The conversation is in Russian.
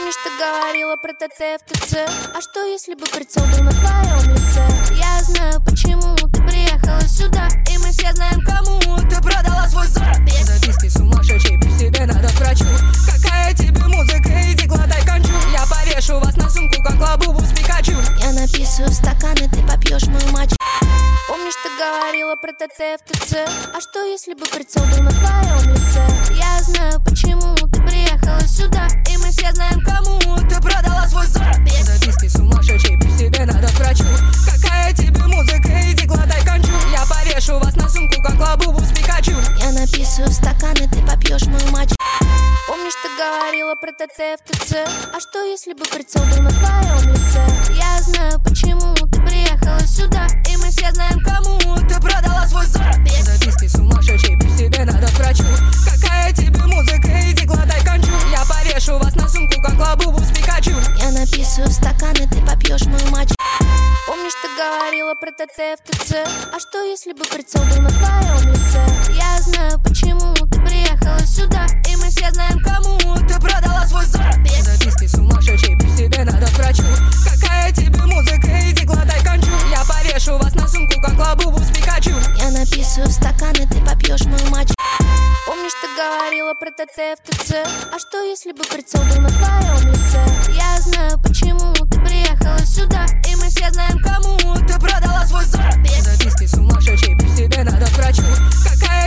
Помнишь, ты говорила про ТТ в ТЦ? А что если бы прицел был на твоем лице? Я знаю, почему ты приехала сюда, и мы все знаем, кому ты продала свой зад. Записки сумасшедшей, тебе надо к врачу. Какая тебе музыка, иди глотай кончу. Я повешу вас на сумку, как лабубу с Пикачу. Я написываю в стаканы, ты попьешь мою мочу. Помнишь, ты говорила про ТТ в ТЦ? А что если бы прицел был на твоем лице? Я знаю, почему ты приехала сюда, и мы все знаем, кому ты продала свой зад. Записки сумасшедшей, тебе надо к врачу. Какая тебе музыка, иди глотай кончу. Я повешу вас на сумку, как лабубу с Пикачу. Я написываю в стаканы, ты попьешь мою мочу. Помнишь, ты говорила про ТТ в ТЦ? А что если бы прицел был на твоем лице? Я знаю, почему ты приехала сюда, и мы все знаем, кому ты продала свой зад. Записки сумасшедшей, тебе надо к врачу. Какая тебе музыка, иди глотай кончу. Я повешу вас на сумку, как лабубу с Пикачу. Я написываю в стаканы, ты попьешь мою мочу. Помнишь, ты говорила про ТТ в ТЦ? А что если бы прицел был на твоем лице? Я знаю, почему ты приехала сюда, и мы все знаем, кому ты продала свой зад. Записки сумасшедшей, тебе надо к врачу. Какая тебе музыка, иди глотай кончу. Я повешу вас на сумку, как лабубу с Пикачу. Я написываю в стаканы, ты попьешь мою мочу. Помнишь, ты говорила про ТТ в ТЦ? А что если бы прицел был на твоем лице? Я знаю, почему ты приехала сюда, и мы все знаем, кому ты продала свой зад. Записки сумасшедшей, тебе надо к врачу.